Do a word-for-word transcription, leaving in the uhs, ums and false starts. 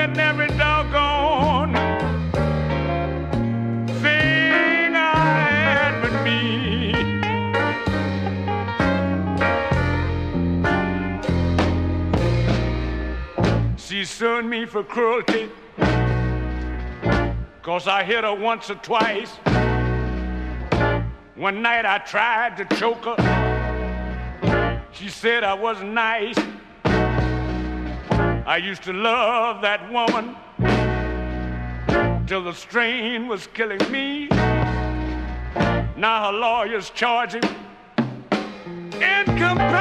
forgetting every doggone thing I had with me. She sued me for cruelty, 'cause I hit her once or twice. One night I tried to choke her. She said I wasn't nice. I used to love that woman till the strain was killing me. Now her lawyers charge him incomplete